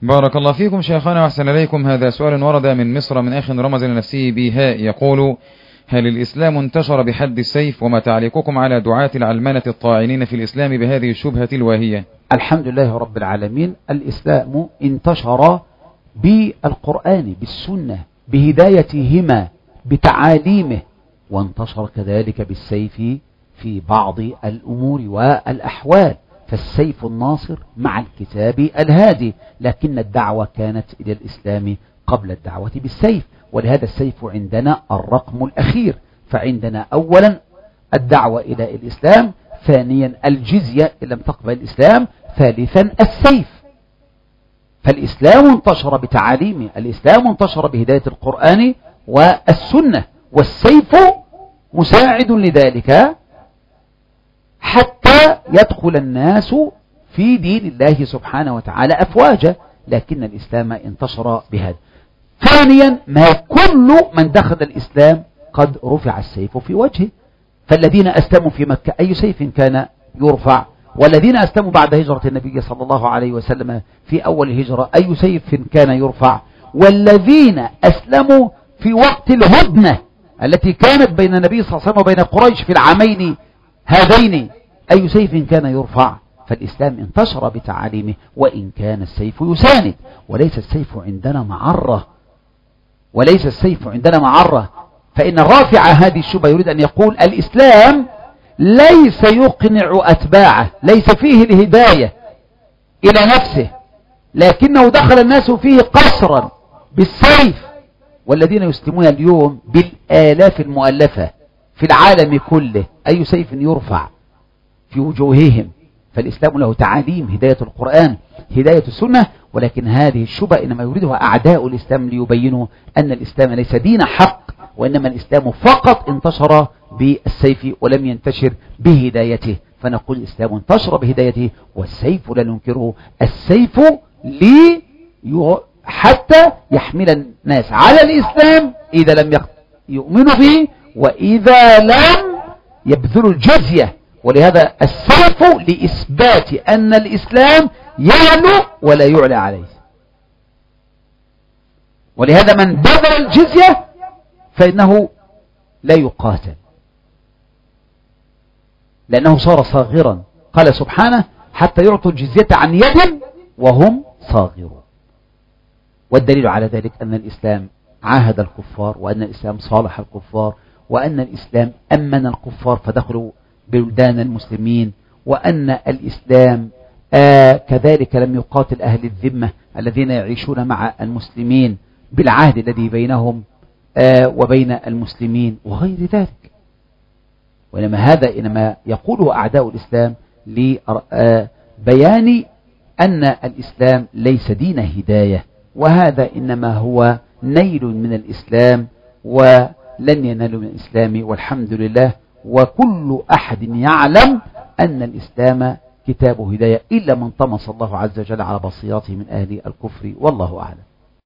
بارك الله فيكم شيخنا وأحسن إليكم. هذا سؤال ورد من مصر من أخ رمز لنفسه بهاء يقول: هل الإسلام انتشر بحد السيف؟ وما تعليقكم على دعاة العلمنة الطاعنين في الإسلام بهذه الشبهة الواهية؟ الحمد لله رب العالمين. الإسلام انتشر بالقرآن، بالسنة، بهدايتهما، بتعاليمه، وانتشر كذلك بالسيف في بعض الأمور والأحوال، فالسيف الناصر مع الكتاب الهادي، لكن الدعوة كانت إلى الإسلام قبل الدعوة بالسيف، ولهذا السيف عندنا الرقم الأخير. فعندنا أولا الدعوة إلى الإسلام، ثانيا الجزية إن لم تقبل الإسلام، ثالثا السيف. فالإسلام انتشر بتعاليمه، الإسلام انتشر بهداية القرآن والسنة، والسيف مساعد لذلك حتى يدخل الناس في دين الله سبحانه وتعالى أفواجا، لكن الإسلام انتشر بهذا. ثانيا ما كل من دخل الإسلام قد رفع السيف في وجهه، فالذين أسلموا في مكة أي سيف كان يرفع، والذين أسلموا بعد هجرة النبي صلى الله عليه وسلم في أول الهجرة أي سيف كان يرفع، والذين أسلموا في وقت الهدنة التي كانت بين النبي صلى الله عليه وسلم وبين قريش في العامين هذين أي سيف كان يرفع. فالإسلام انتشر بتعاليمه، وإن كان السيف يساند، وليس السيف عندنا معرة، وليس السيف عندنا معرة. فإن الرافع هذه الشبهة يريد أن يقول الإسلام ليس يقنع أتباعه، ليس فيه الهداية إلى نفسه، لكنه دخل الناس فيه قصرا بالسيف. والذين يسلمون اليوم بالآلاف المؤلفة في العالم كله أي سيف يرفع في وجوههم. فالإسلام له تعاليم، هداية القرآن، هداية السنة، ولكن هذه الشبهة إنما يريدها أعداء الإسلام ليبينوا أن الإسلام ليس دين حق، وإنما الإسلام فقط انتشر بالسيف ولم ينتشر بهدايته. فنقول الإسلام انتشر بهدايته، والسيف لا ننكره، السيف حتى يحمل الناس على الإسلام إذا لم يؤمنوا به، وإذا لم يبذلوا الجزية. ولهذا السيف لإثبات أن الإسلام يعلو ولا يعلى عليه. ولهذا من بذل الجزية فإنه لا يقاتل، لأنه صار صاغرا. قال سبحانه: حتى يعطوا الجزية عن يد وهم صاغرون. والدليل على ذلك أن الإسلام عاهد الكفار، وأن الإسلام صالح الكفار، وأن الإسلام أمن الكفار فدخلوا بلدان المسلمين، وأن الإسلام كذلك لم يقاتل أهل الذمة الذين يعيشون مع المسلمين بالعهد الذي بينهم وبين المسلمين وغير ذلك. وإنما هذا إنما يقوله أعداء الإسلام لبيان أن الإسلام ليس دين هداية، وهذا إنما هو نيل من الإسلام، ولن ينالوا من الإسلام والحمد لله. وكل أحد يعلم أن الإسلام كتاب هداية إلا من طمس الله عز وجل على بصيرته من أهل الكفر، والله أعلم.